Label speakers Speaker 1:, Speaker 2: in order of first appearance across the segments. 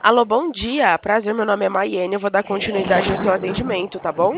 Speaker 1: Alô, bom dia. Prazer, meu nome é Maiane. Eu vou dar continuidade no seu atendimento, tá bom?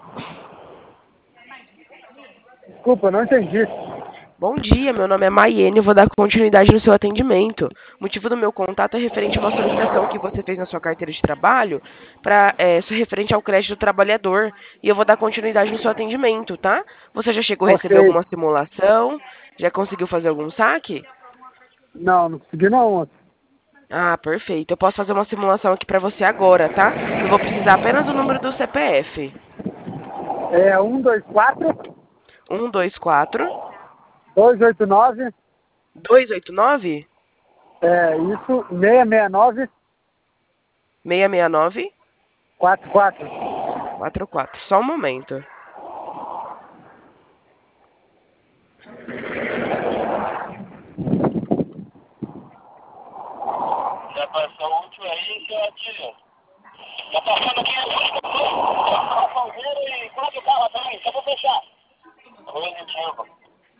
Speaker 2: Desculpa, não entendi.
Speaker 1: Bom dia, meu nome é Maiane. Eu vou dar continuidade no seu atendimento. O motivo do meu contato é referente a uma solicitação que você fez na sua carteira de trabalho, referente ao crédito do trabalhador. E eu vou dar continuidade no seu atendimento, tá? Você já chegou a
Speaker 2: Ok.
Speaker 1: receber alguma simulação? Já conseguiu fazer algum saque?
Speaker 2: Não, não consegui não, moço.
Speaker 1: Ah, perfeito. Eu posso fazer uma simulação aqui pra você agora, tá? Eu vou precisar apenas do número do CPF.
Speaker 2: É 124
Speaker 1: 124
Speaker 2: 289,
Speaker 1: 289
Speaker 2: isso, 669
Speaker 1: 669
Speaker 2: 44.
Speaker 1: 44. Só um momento.
Speaker 3: Já passou o último aí, seu Atílio. Tá passando aqui a Palmeira e quatro carros atrás, só vou fechar. Positivo.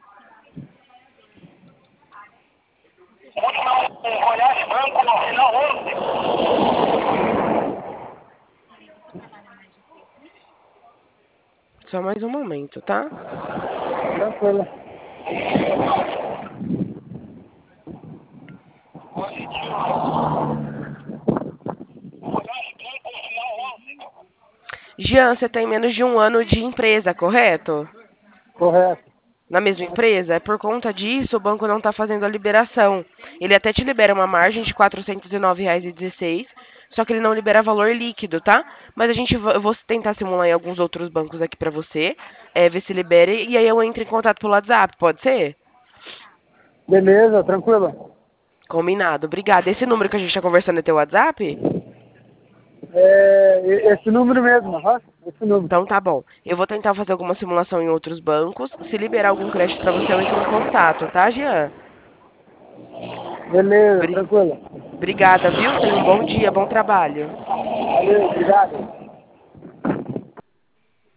Speaker 3: Último olhar branco no final 11.
Speaker 1: Só mais um momento, tá?
Speaker 2: Tranquilo.
Speaker 1: Jean, você tem menos de um ano de empresa, correto?
Speaker 2: Correto.
Speaker 1: Na mesma empresa? É por conta disso, o banco não está fazendo a liberação. Ele até te libera uma margem de R$ 409,16, só que ele não libera valor líquido, tá? Mas eu vou tentar simular em alguns outros bancos aqui pra você, ver se libere, e aí eu entro em contato pelo WhatsApp, pode ser?
Speaker 2: Beleza, tranquilo.
Speaker 1: Combinado, obrigada. Esse número que a gente está conversando é teu WhatsApp?
Speaker 2: Esse número mesmo, aham. Esse número.
Speaker 1: Então tá bom. Eu vou tentar fazer alguma simulação em outros bancos. Se liberar algum crédito pra você, eu entro em contato, tá, Jean?
Speaker 2: Beleza,
Speaker 1: Bri-
Speaker 2: tranquilo.
Speaker 1: Obrigada, viu? Tenha um bom dia, bom trabalho.
Speaker 2: Valeu, obrigado.